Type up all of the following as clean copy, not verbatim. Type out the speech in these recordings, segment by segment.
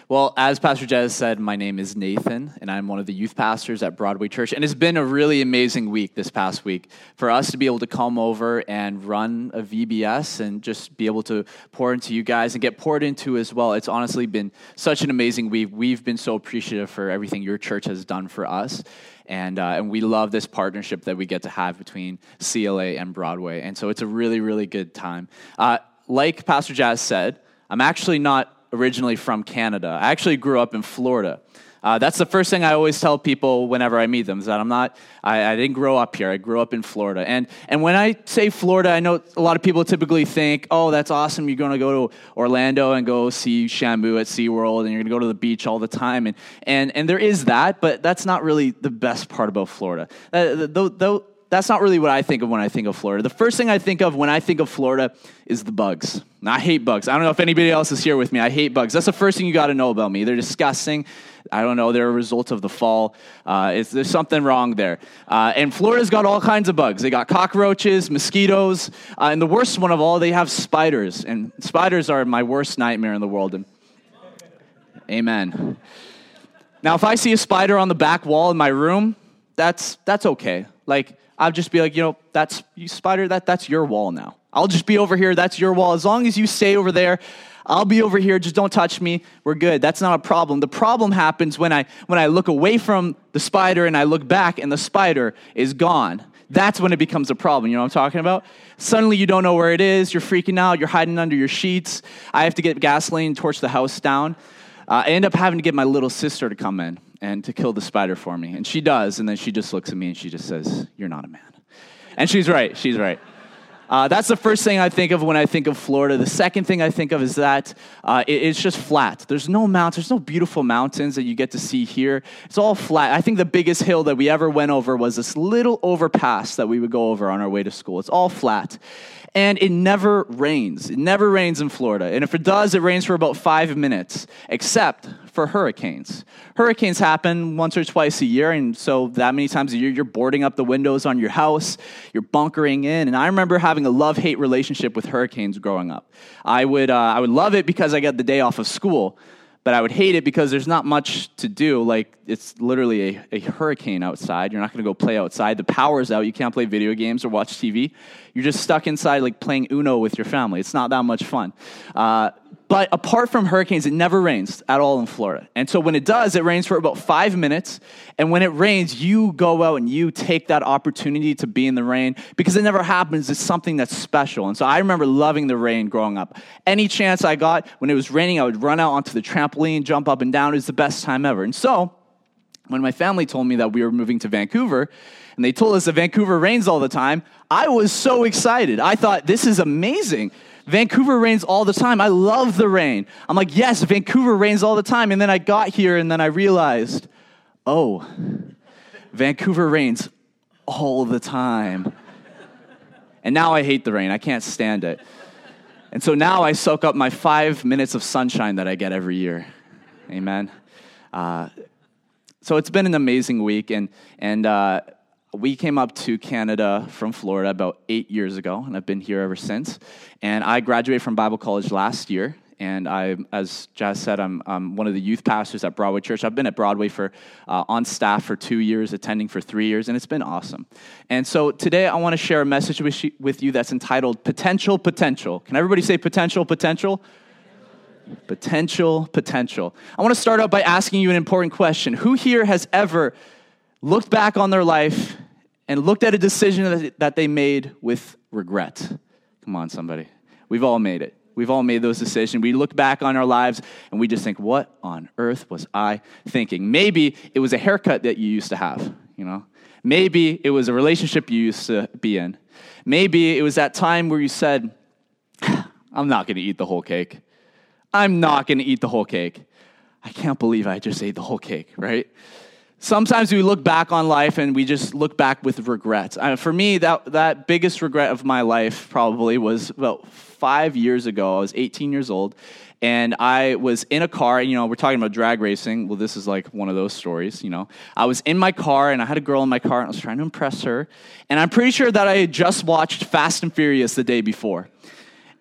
Well, as Pastor Jez said, my name is Nathan, and I'm one of the youth pastors at Broadway Church. And it's been a really amazing week this past week for us to be able to come over and run a VBS and just be able to pour into you guys and get poured into as well. It's honestly been such an amazing week. We've been so appreciative for everything your church has done for us. And we love this partnership that we get to have between CLA and Broadway. And so it's a really, really good time. Like Pastor Jaz said, I'm actually not originally from Canada. I actually grew up in Florida. That's the first thing I always tell people whenever I meet them, is that I didn't grow up here. I grew up in Florida. And when I say Florida, I know a lot of people typically think, oh, that's awesome. You're going to go to Orlando and go see Shamu at SeaWorld, and you're going to go to the beach all the time. And there is that, but that's not really the best part about Florida. That's not really what I think of when I think of Florida. The first thing I think of when I think of Florida is the bugs. And I hate bugs. I don't know if anybody else is here with me. I hate bugs. That's the first thing you got to know about me. They're disgusting. I don't know. They're a result of the fall. There's something wrong there. And Florida's got all kinds of bugs. They got cockroaches, mosquitoes, and the worst one of all, they have spiders. And spiders are my worst nightmare in the world. And amen. Now, if I see a spider on the back wall in my room, that's okay. I'll just be like, that's you, spider, that's your wall now. I'll just be over here, that's your wall. As long as you stay over there, I'll be over here, just don't touch me, we're good. That's not a problem. The problem happens when I look away from the spider and I look back and the spider is gone. That's when it becomes a problem, you know what I'm talking about? Suddenly you don't know where it is, you're freaking out, you're hiding under your sheets. I have to get gasoline, torch the house down. I end up having to get my little sister to come in and to kill the spider for me. And she does, and then she just looks at me and she just says, "You're not a man." And she's right. That's the first thing I think of when I think of Florida. The second thing I think of is that it's just flat. There's no mountains. There's no beautiful mountains that you get to see here. It's all flat. I think the biggest hill that we ever went over was this little overpass that we would go over on our way to school. It's all flat. And it never rains. It never rains in Florida. And if it does, it rains for about 5 minutes, except for hurricanes. Hurricanes happen once or twice a year, and so that many times a year, you're boarding up the windows on your house, you're bunkering in. And I remember having a love-hate relationship with hurricanes growing up. I would love it because I got the day off of school, but I would hate it because there's not much to do. It's literally a hurricane outside. You're not going to go play outside. The power's out. You can't play video games or watch TV. You're just stuck inside playing Uno with your family. It's not that much fun. But apart from hurricanes, it never rains at all in Florida. And so when it does, it rains for about 5 minutes. And when it rains, you go out and you take that opportunity to be in the rain because it never happens. It's something that's special. And so I remember loving the rain growing up. Any chance I got, when it was raining, I would run out onto the trampoline, jump up and down. It was the best time ever. And so when my family told me that we were moving to Vancouver, and they told us that Vancouver rains all the time, I was so excited. I thought, this is amazing. Vancouver rains all the time. I love the rain. I'm like, yes, Vancouver rains all the time. And then I got here and then I realized, oh, Vancouver rains all the time. And now I hate the rain. I can't stand it. And so now I soak up my 5 minutes of sunshine that I get every year. Amen. So it's been an amazing week. And we came up to Canada from Florida about 8 years ago, and I've been here ever since. And I graduated from Bible college last year, and as Jazz said, I'm one of the youth pastors at Broadway Church. I've been at Broadway on staff for 2 years, attending for 3 years, and it's been awesome. And so today I want to share a message with you that's entitled Potential, Potential. Can everybody say potential, potential? Potential, potential. I want to start out by asking you an important question. Who here has ever looked back on their life and looked at a decision that they made with regret? Come on, somebody. We've all made it. We've all made those decisions. We look back on our lives and we just think, what on earth was I thinking? Maybe it was a haircut that you used to have, Maybe it was a relationship you used to be in. Maybe it was that time where you said, I'm not going to eat the whole cake. I'm not going to eat the whole cake. I can't believe I just ate the whole cake, right? Sometimes we look back on life and we just look back with regret. For me, that biggest regret of my life probably was about 5 years ago. I was 18 years old, and I was in a car. We're talking about drag racing. Well, this is like one of those stories, I was in my car, and I had a girl in my car, and I was trying to impress her. And I'm pretty sure that I had just watched Fast and Furious the day before.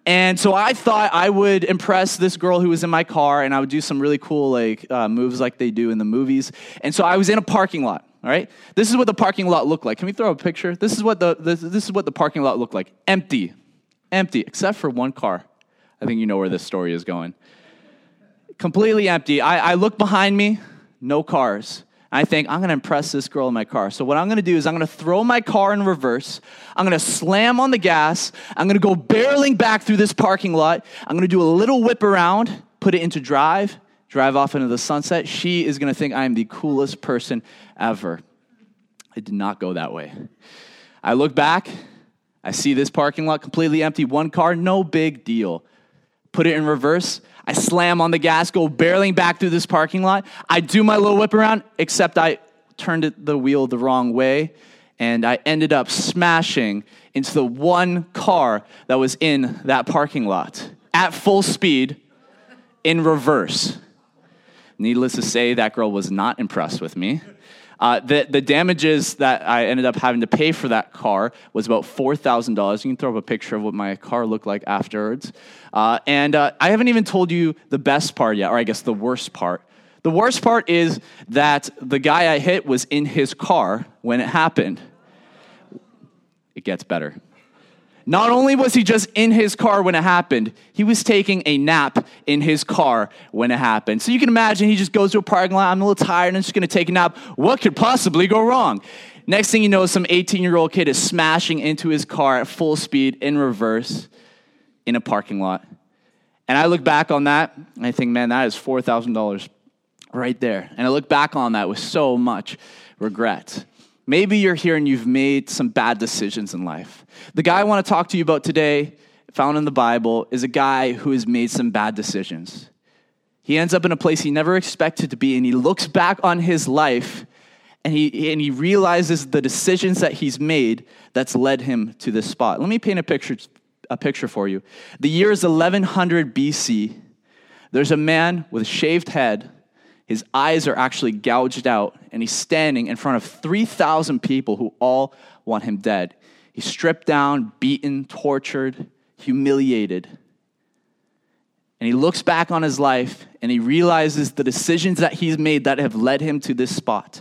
And so I thought I would impress this girl who was in my car, and I would do some really cool moves like they do in the movies. And so I was in a parking lot. All right, this is what the parking lot looked like. Can we throw a picture? This is what the parking lot looked like. Empty, except for one car. I think you know where this story is going. Completely empty. I look behind me, no cars. I think, I'm going to impress this girl in my car. So what I'm going to do is I'm going to throw my car in reverse. I'm going to slam on the gas. I'm going to go barreling back through this parking lot. I'm going to do a little whip around, put it into drive off into the sunset. She is going to think I am the coolest person ever. It did not go that way. I look back. I see this parking lot completely empty. One car, no big deal. Put it in reverse. I slam on the gas, go barreling back through this parking lot. I do my little whip around, except I turned the wheel the wrong way, and I ended up smashing into the one car that was in that parking lot at full speed in reverse. Needless to say, that girl was not impressed with me. The damages that I ended up having to pay for that car was about $4,000. You can throw up a picture of what my car looked like afterwards. And I haven't even told you the best part yet, or I guess the worst part. The worst part is that the guy I hit was in his car when it happened. It gets better. Not only was he just in his car when it happened, he was taking a nap in his car when it happened. So you can imagine he just goes to a parking lot, I'm a little tired, I'm just going to take a nap. What could possibly go wrong? Next thing you know, some 18-year-old kid is smashing into his car at full speed in reverse in a parking lot. And I look back on that, and I think, man, that is $4,000 right there. And I look back on that with so much regret. Maybe you're here and you've made some bad decisions in life. The guy I want to talk to you about today, found in the Bible, is a guy who has made some bad decisions. He ends up in a place he never expected to be, and he looks back on his life, and he realizes the decisions that he's made that's led him to this spot. Let me paint a picture for you. The year is 1100 BC. There's a man with a shaved head. His eyes are actually gouged out, and he's standing in front of 3,000 people who all want him dead. He's stripped down, beaten, tortured, humiliated. And he looks back on his life, and he realizes the decisions that he's made that have led him to this spot.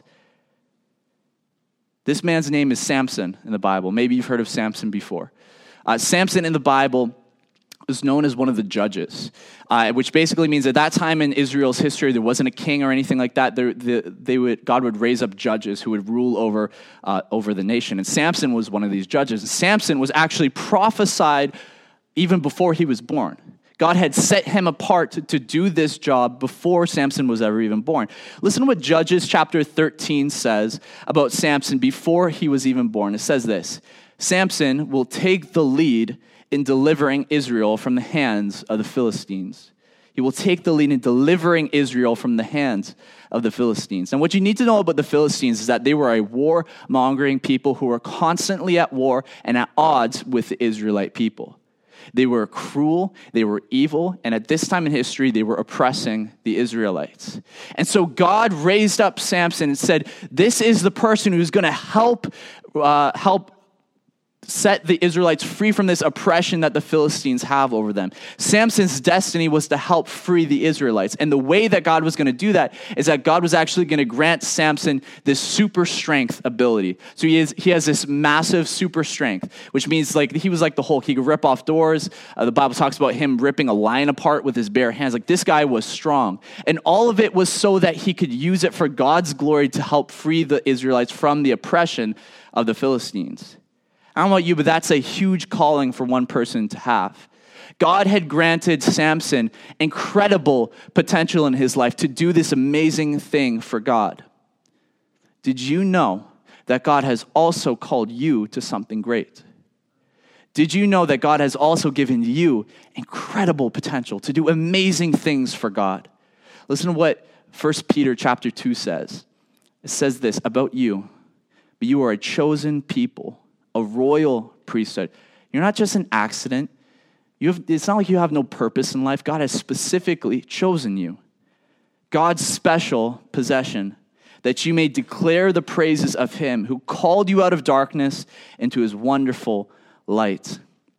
This man's name is Samson in the Bible. Maybe you've heard of Samson before. Samson in the Bible is known as one of the judges, which basically means at that time in Israel's history, there wasn't a king or anything like that. God would raise up judges who would rule over the nation. And Samson was one of these judges. And Samson was actually prophesied even before he was born. God had set him apart to do this job before Samson was ever even born. Listen to what Judges chapter 13 says about Samson before he was even born. It says this: Samson will take the lead in delivering Israel from the hands of the Philistines. He will take the lead in delivering Israel from the hands of the Philistines. And what you need to know about the Philistines is that they were a war-mongering people who were constantly at war and at odds with the Israelite people. They were cruel, they were evil, and at this time in history, they were oppressing the Israelites. And so God raised up Samson and said, this is the person who's going to help set the Israelites free from this oppression that the Philistines have over them. Samson's destiny was to help free the Israelites. And the way that God was going to do that is that God was actually going to grant Samson this super strength ability. So he has this massive super strength, which means like he was like the Hulk. He could rip off doors. The Bible talks about him ripping a lion apart with his bare hands. Like this guy was strong. And all of it was so that he could use it for God's glory to help free the Israelites from the oppression of the Philistines. I don't know about you, but that's a huge calling for one person to have. God had granted Samson incredible potential in his life to do this amazing thing for God. Did you know that God has also called you to something great? Did you know that God has also given you incredible potential to do amazing things for God? Listen to what 1 Peter chapter 2 says. It says this about you: but you are a chosen people, a royal priesthood. You're not just an accident. It's not like you have no purpose in life. God has specifically chosen you. God's special possession, that you may declare the praises of him who called you out of darkness into his wonderful light.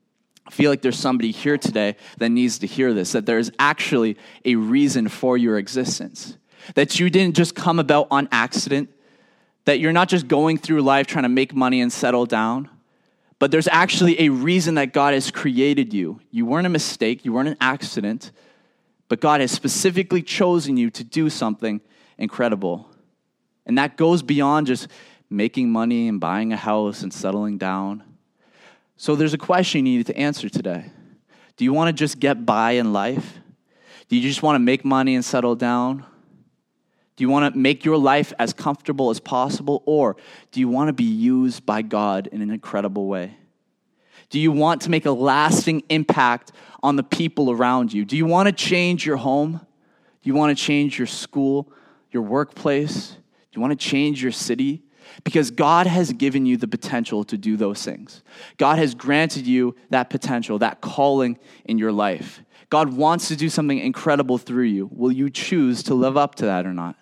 I feel like there's somebody here today that needs to hear this, that there is actually a reason for your existence, that you didn't just come about on accident, that you're not just going through life trying to make money and settle down, but there's actually a reason that God has created you. You weren't a mistake, you weren't an accident, but God has specifically chosen you to do something incredible. And that goes beyond just making money and buying a house and settling down. So there's a question you need to answer today. Do you want to just get by in life? Do you just want to make money and settle down? Do you want to make your life as comfortable as possible? Or do you want to be used by God in an incredible way? Do you want to make a lasting impact on the people around you? Do you want to change your home? Do you want to change your school, your workplace? Do you want to change your city? Because God has given you the potential to do those things. God has granted you that potential, that calling in your life. God wants to do something incredible through you. Will you choose to live up to that or not?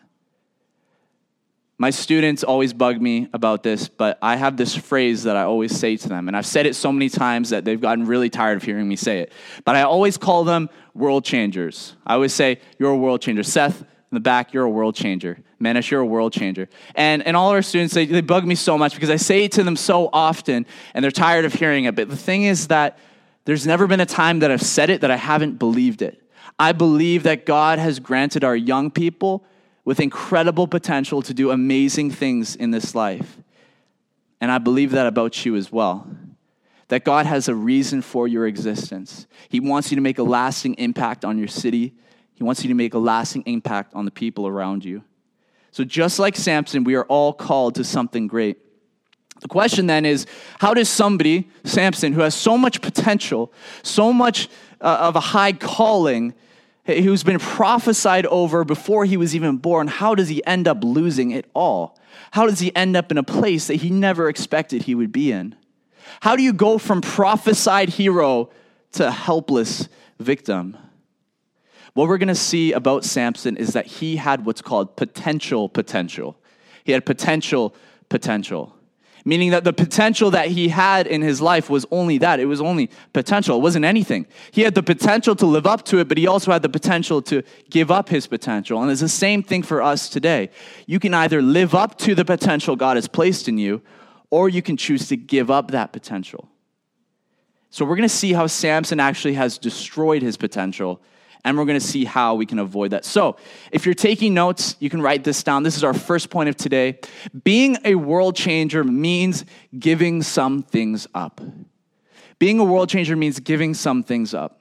My students always bug me about this, but I have this phrase that I always say to them, and I've said it so many times that they've gotten really tired of hearing me say it. But I always call them world changers. I always say, you're a world changer. Seth, in the back, you're a world changer. Manish, you're a world changer. And all our students, they bug me so much because I say it to them so often, and they're tired of hearing it. But the thing is that there's never been a time that I've said it that I haven't believed it. I believe that God has granted our young people with incredible potential to do amazing things in this life. And I believe that about you as well. That God has a reason for your existence. He wants you to make a lasting impact on your city. He wants you to make a lasting impact on the people around you. So just like Samson, we are all called to something great. The question then is, how does somebody, Samson, who has so much potential, so much of a high calling, who's been prophesied over before he was even born, how does he end up losing it all? How does he end up in a place that he never expected he would be in? How do you go from prophesied hero to helpless victim? What we're going to see about Samson is that he had what's called potential. He had potential. Meaning that the potential that he had in his life was only that. It was only potential. It wasn't anything. He had the potential to live up to it, but he also had the potential to give up his potential. And it's the same thing for us today. You can either live up to the potential God has placed in you, or you can choose to give up that potential. So we're going to see how Samson actually has destroyed his potential, and we're going to see how we can avoid that. So if you're taking notes, you can write this down. This is our first point of today. Being a world changer means giving some things up. Being a world changer means giving some things up.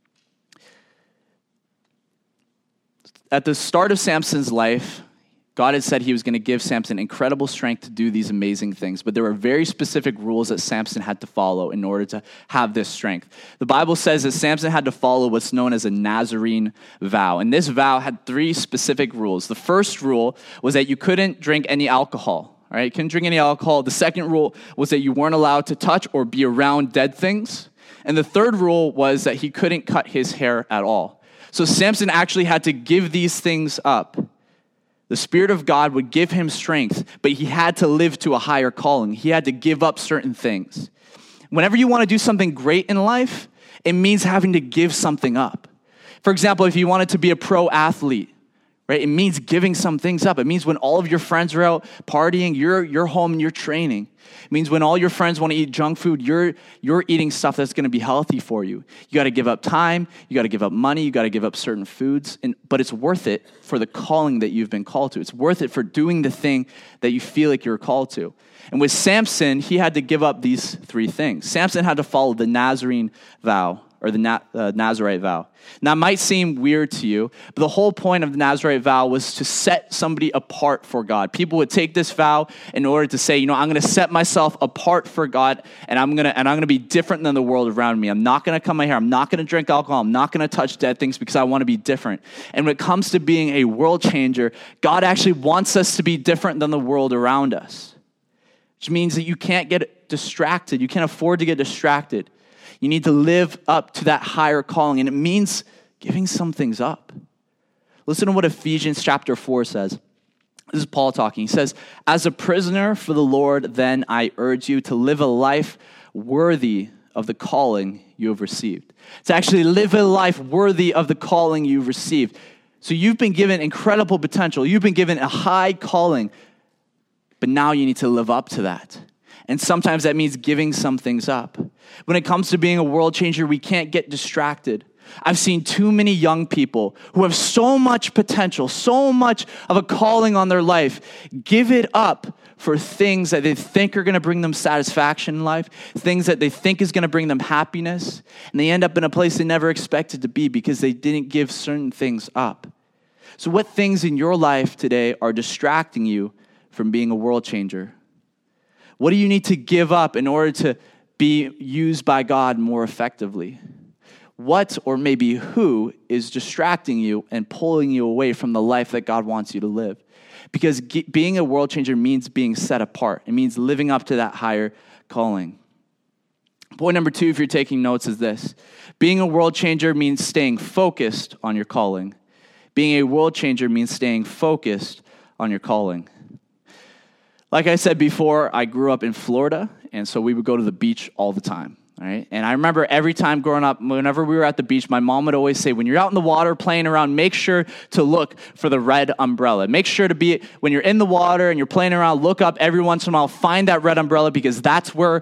At the start of Samson's life, God had said he was going to give Samson incredible strength to do these amazing things, but there were very specific rules that Samson had to follow in order to have this strength. The Bible says that Samson had to follow what's known as a Nazarene vow, and this vow had 3 specific rules. The first rule was that you couldn't drink any alcohol. All right, you couldn't drink any alcohol. The second rule was that you weren't allowed to touch or be around dead things. And the third rule was that he couldn't cut his hair at all. So Samson actually had to give these things up. The Spirit of God would give him strength, but he had to live to a higher calling. He had to give up certain things. Whenever you want to do something great in life, it means having to give something up. For example, if you wanted to be a pro athlete, right, it means giving some things up. It means when all of your friends are out partying, you're home and you're training. It means when all your friends want to eat junk food, you're eating stuff that's going to be healthy for you. You got to give up time, you got to give up money, you got to give up certain foods, but it's worth it for the calling that you've been called to. It's worth it for doing the thing that you feel like you're called to. And with Samson, he had to give up these 3 things. Samson had to follow the Nazarene vow, or the Nazirite vow. Now, it might seem weird to you, but the whole point of the Nazirite vow was to set somebody apart for God. People would take this vow in order to say, I'm going to set myself apart for God, and I'm going to be different than the world around me. I'm not going to cut my hair. I'm not going to drink alcohol. I'm not going to touch dead things because I want to be different. And when it comes to being a world changer, God actually wants us to be different than the world around us, which means that you can't get distracted. You can't afford to get distracted. You need to live up to that higher calling, and it means giving some things up. Listen to what Ephesians chapter 4 says. This is Paul talking. He says, "As a prisoner for the Lord, then I urge you to live a life worthy of the calling you have received. To actually live a life worthy of the calling you've received. So you've been given incredible potential. You've been given a high calling, but now you need to live up to that. And sometimes that means giving some things up. When it comes to being a world changer, we can't get distracted. I've seen too many young people who have so much potential, so much of a calling on their life, give it up for things that they think are going to bring them satisfaction in life, things that they think is going to bring them happiness, and they end up in a place they never expected to be because they didn't give certain things up. So what things in your life today are distracting you from being a world changer? What do you need to give up in order to be used by God more effectively? What or maybe who is distracting you and pulling you away from the life that God wants you to live? Because being a world changer means being set apart. It means living up to that higher calling. Point number 2, if you're taking notes, is this. Being a world changer means staying focused on your calling. Being a world changer means staying focused on your calling. Like I said before, I grew up in Florida, and so we would go to the beach all the time. All right? And I remember every time growing up, whenever we were at the beach, my mom would always say, when you're out in the water playing around, make sure to look for the red umbrella. Make sure to be, when you're in the water and you're playing around, look up every once in a while, find that red umbrella, because that's where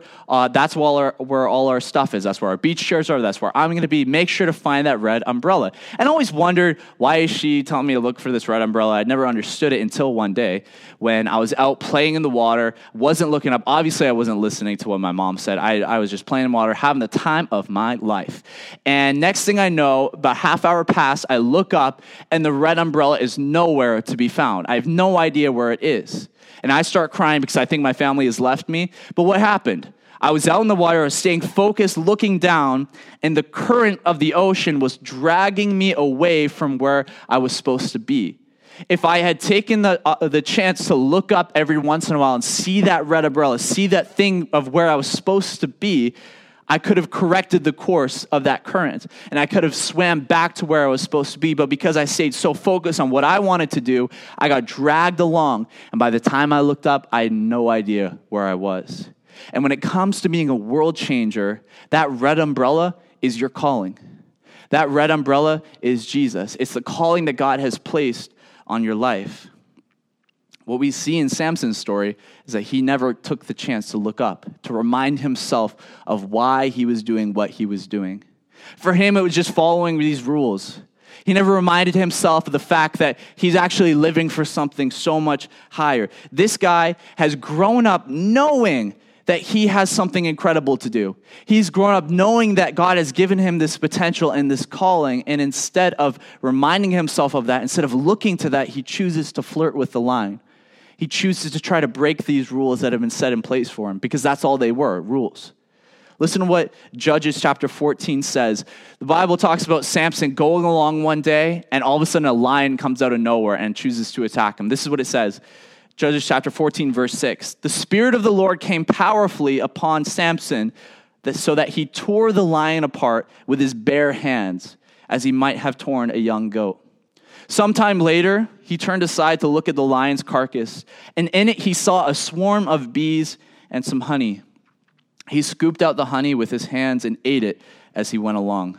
all our stuff is. That's where our beach chairs are. That's where I'm going to be. Make sure to find that red umbrella. And I always wondered, why is she telling me to look for this red umbrella? I never understood it until one day when I was out playing in the water, wasn't looking up. Obviously, I wasn't listening to what my mom said. I was just playing in the water, having the time of my life. And next thing I know, about half hour passed, I look up and the red umbrella is nowhere to be found. I have no idea where it is. And I start crying because I think my family has left me. But what happened? I was out in the water, I was staying focused, looking down, and the current of the ocean was dragging me away from where I was supposed to be. If I had taken the chance to look up every once in a while and see that red umbrella, see that thing of where I was supposed to be, I could have corrected the course of that current, and I could have swam back to where I was supposed to be. But because I stayed so focused on what I wanted to do, I got dragged along. And by the time I looked up, I had no idea where I was. And when it comes to being a world changer, that red umbrella is your calling. That red umbrella is Jesus. It's the calling that God has placed on your life. What we see in Samson's story is that he never took the chance to look up, to remind himself of why he was doing what he was doing. For him, it was just following these rules. He never reminded himself of the fact that he's actually living for something so much higher. This guy has grown up knowing that he has something incredible to do. He's grown up knowing that God has given him this potential and this calling, and instead of reminding himself of that, instead of looking to that, he chooses to flirt with the line. He chooses to try to break these rules that have been set in place for him, because that's all they were, rules. Listen to what Judges chapter 14 says. The Bible talks about Samson going along one day, and all of a sudden a lion comes out of nowhere and chooses to attack him. This is what it says. Judges chapter 14, verse 6. The Spirit of the Lord came powerfully upon Samson so that he tore the lion apart with his bare hands, as he might have torn a young goat. Sometime later, he turned aside to look at the lion's carcass, and in it he saw a swarm of bees and some honey. He scooped out the honey with his hands and ate it as he went along.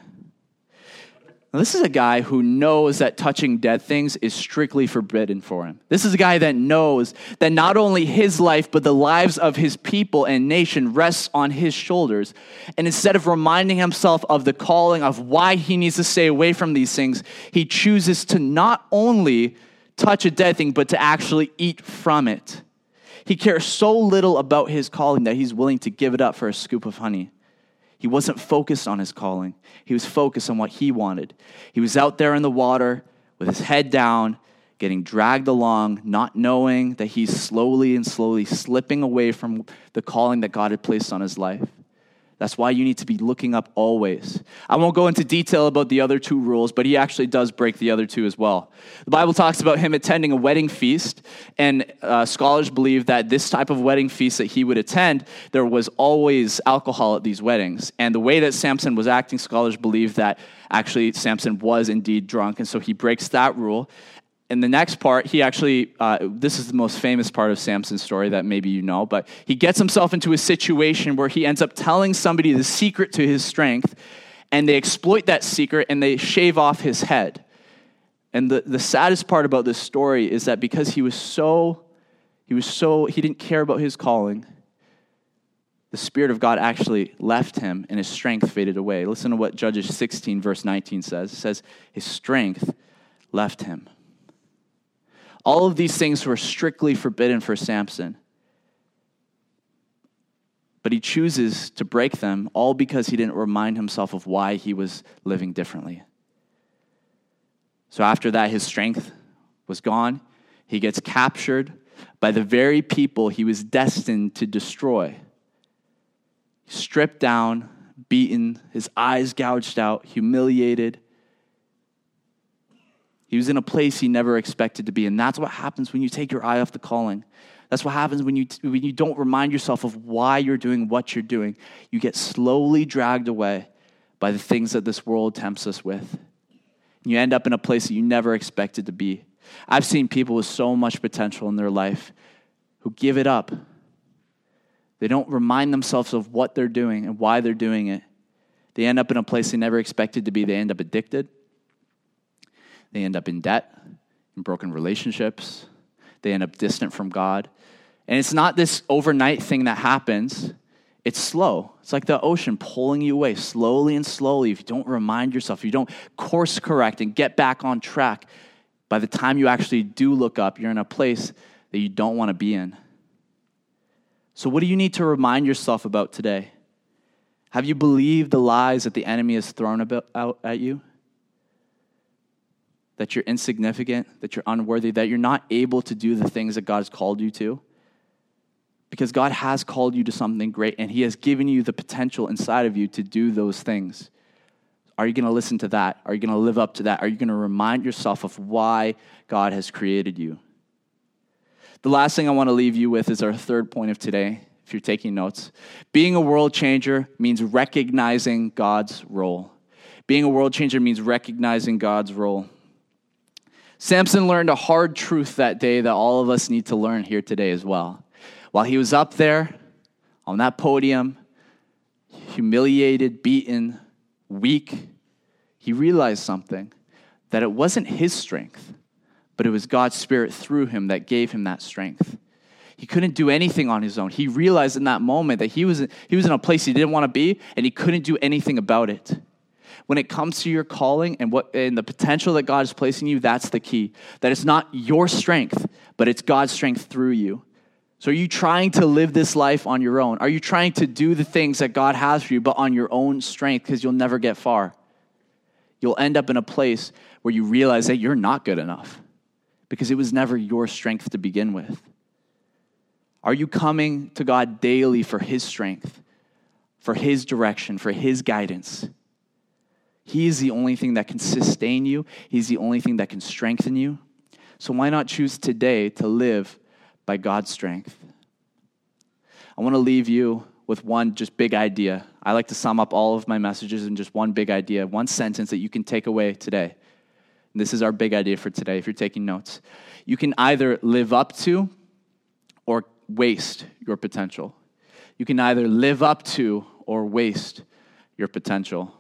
Now, this is a guy who knows that touching dead things is strictly forbidden for him. This is a guy that knows that not only his life, but the lives of his people and nation rests on his shoulders. And instead of reminding himself of the calling of why he needs to stay away from these things, he chooses to not only touch a dead thing, but to actually eat from it. He cares so little about his calling that he's willing to give it up for a scoop of honey. He wasn't focused on his calling. He was focused on what he wanted. He was out there in the water with his head down, getting dragged along, not knowing that he's slowly slipping away from the calling that God had placed on his life. That's why you need to be looking up always. I won't go into detail about the other two rules, but he actually does break the other two as well. The Bible talks about him attending a wedding feast, and scholars believe that this type of wedding feast that he would attend, there was always alcohol at these weddings. And the way that Samson was acting, scholars believe that actually Samson was indeed drunk, and so he breaks that rule. In the next part, he actually, this is the most famous part of Samson's story that maybe you know, but he gets himself into a situation where he ends up telling somebody the secret to his strength, and they exploit that secret and they shave off his head. And the saddest part about this story is that because he didn't care about his calling, the Spirit of God actually left him and his strength faded away. Listen to what Judges 16 verse 19 says. It says, his strength left him. All of these things were strictly forbidden for Samson. But he chooses to break them all because he didn't remind himself of why he was living differently. So after that, his strength was gone. He gets captured by the very people he was destined to destroy. Stripped down, beaten, his eyes gouged out, humiliated. He was in a place he never expected to be. And that's what happens when you take your eye off the calling. That's what happens when you don't remind yourself of why you're doing what you're doing. You get slowly dragged away by the things that this world tempts us with. You end up in a place that you never expected to be. I've seen people with so much potential in their life who give it up. They don't remind themselves of what they're doing and why they're doing it. They end up in a place they never expected to be. They end up addicted. They end up in debt, in broken relationships. They end up distant from God. And it's not this overnight thing that happens. It's slow. It's like the ocean pulling you away slowly and slowly. If you don't remind yourself, if you don't course correct and get back on track, by the time you actually do look up, you're in a place that you don't want to be in. So what do you need to remind yourself about today? Have you believed the lies that the enemy has thrown out at you? That you're insignificant, that you're unworthy, that you're not able to do the things that God has called you to? Because God has called you to something great, and he has given you the potential inside of you to do those things. Are you going to listen to that? Are you going to live up to that? Are you going to remind yourself of why God has created you? The last thing I want to leave you with is our third point of today, if you're taking notes. Being a world changer means recognizing God's role. Being a world changer means recognizing God's role. Samson learned a hard truth that day that all of us need to learn here today as well. While he was up there on that podium, humiliated, beaten, weak, he realized something, that it wasn't his strength, but it was God's Spirit through him that gave him that strength. He couldn't do anything on his own. He realized in that moment that he was in a place he didn't want to be, and he couldn't do anything about it. When it comes to your calling and the potential that God is placing you, that's the key. That it's not your strength, but it's God's strength through you. So are you trying to live this life on your own? Are you trying to do the things that God has for you, but on your own strength? Because you'll never get far. You'll end up in a place where you realize that you're not good enough because it was never your strength to begin with. Are you coming to God daily for his strength, for his direction, for his guidance? He is the only thing that can sustain you. He's the only thing that can strengthen you. So why not choose today to live by God's strength? I want to leave you with one just big idea. I like to sum up all of my messages in just one big idea, one sentence that you can take away today. And this is our big idea for today, if you're taking notes. You can either live up to or waste your potential. You can either live up to or waste your potential.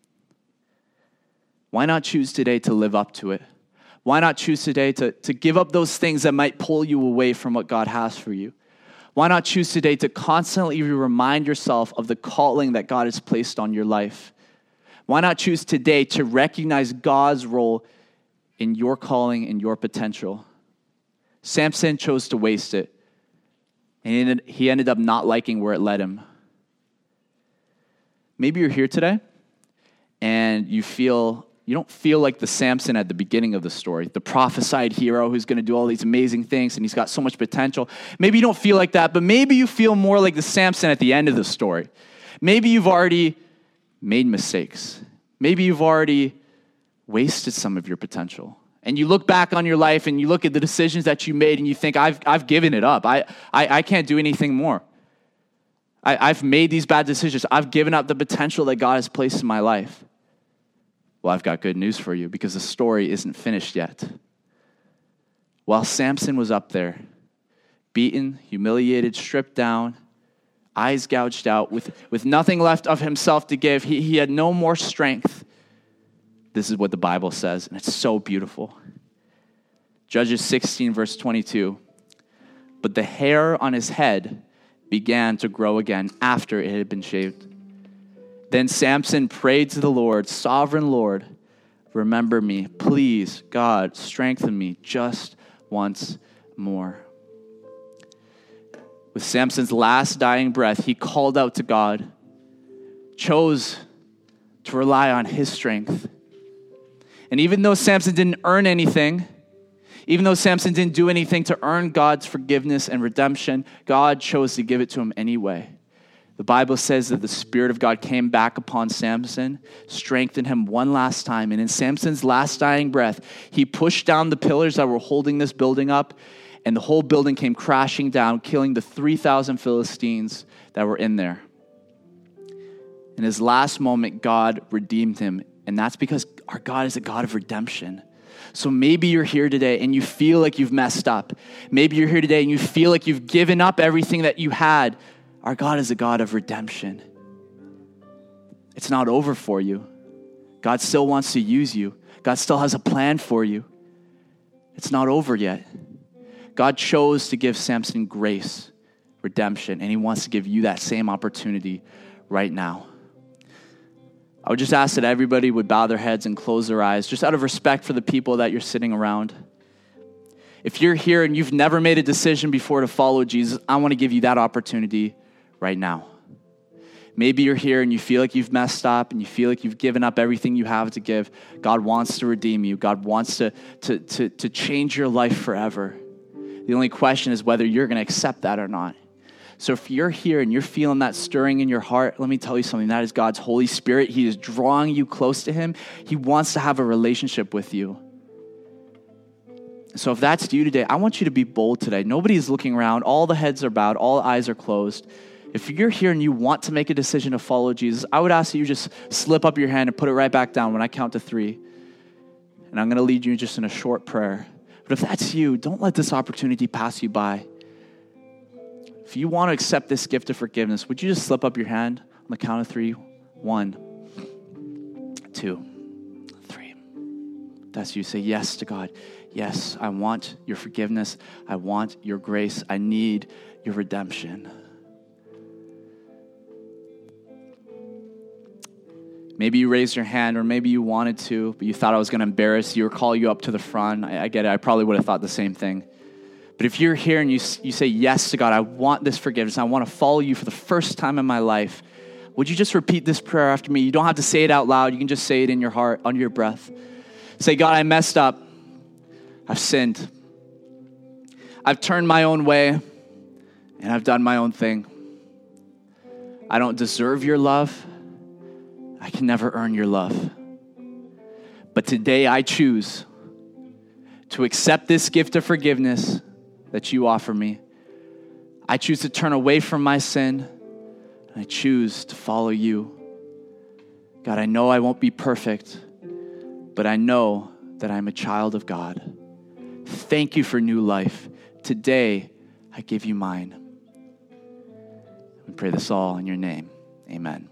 Why not choose today to live up to it? Why not choose today to give up those things that might pull you away from what God has for you? Why not choose today to constantly remind yourself of the calling that God has placed on your life? Why not choose today to recognize God's role in your calling and your potential? Samson chose to waste it, and he ended up not liking where it led him. Maybe you're here today, and you don't feel like the Samson at the beginning of the story, the prophesied hero who's going to do all these amazing things and he's got so much potential. Maybe you don't feel like that, but maybe you feel more like the Samson at the end of the story. Maybe you've already made mistakes. Maybe you've already wasted some of your potential. And you look back on your life and you look at the decisions that you made and you think, I've given it up. I can't do anything more. I've made these bad decisions. I've given up the potential that God has placed in my life. Well, I've got good news for you because the story isn't finished yet. while Samson was up there, beaten, humiliated, stripped down, eyes gouged out, with nothing left of himself to give. He had no more strength. This is what the Bible says, and it's so beautiful. Judges 16, verse 22. But the hair on his head began to grow again after it had been shaved. Then Samson prayed to the Lord, "Sovereign Lord, remember me. Please, God, strengthen me just once more." With Samson's last dying breath, he called out to God, chose to rely on his strength. And even though Samson didn't earn anything, even though Samson didn't do anything to earn God's forgiveness and redemption, God chose to give it to him anyway. The Bible says that the Spirit of God came back upon Samson, strengthened him one last time. And in Samson's last dying breath, he pushed down the pillars that were holding this building up, and the whole building came crashing down, killing the 3,000 Philistines that were in there. In his last moment, God redeemed him. And that's because our God is a God of redemption. So maybe you're here today and you feel like you've messed up. Maybe you're here today and you feel like you've given up everything that you had. Our God is a God of redemption. It's not over for you. God still wants to use you. God still has a plan for you. It's not over yet. God chose to give Samson grace, redemption, and he wants to give you that same opportunity right now. I would just ask that everybody would bow their heads and close their eyes, just out of respect for the people that you're sitting around. If you're here and you've never made a decision before to follow Jesus, I want to give you that opportunity right now. Maybe you're here and you feel like you've messed up and you feel like you've given up everything you have to give. God wants to redeem you. God wants to change your life forever. The only question is whether you're going to accept that or not. So if you're here and you're feeling that stirring in your heart, let me tell you something. That is God's Holy Spirit. He is drawing you close to him. He wants to have a relationship with you. So if that's you today, I want you to be bold today. Nobody is looking around. All the heads are bowed. All eyes are closed. If you're here and you want to make a decision to follow Jesus, I would ask that you just slip up your hand and put it right back down when I count to 3. And I'm going to lead you just in a short prayer. But if that's you, don't let this opportunity pass you by. If you want to accept this gift of forgiveness, would you just slip up your hand on the count of 3? 1, 2, 3. That's you. Say yes to God. Yes, I want your forgiveness. I want your grace. I need your redemption. Maybe you raised your hand, or maybe you wanted to, but you thought I was going to embarrass you or call you up to the front. I get it. I probably would have thought the same thing. But if you're here and you say yes to God, I want this forgiveness. I want to follow you for the first time in my life. Would you just repeat this prayer after me? You don't have to say it out loud. You can just say it in your heart, under your breath. Say, God, I messed up. I've sinned. I've turned my own way, and I've done my own thing. I don't deserve your love. I can never earn your love. But today I choose to accept this gift of forgiveness that you offer me. I choose to turn away from my sin, and I choose to follow you. God, I know I won't be perfect, but I know that I'm a child of God. Thank you for new life. Today, I give you mine. We pray this all in your name. Amen.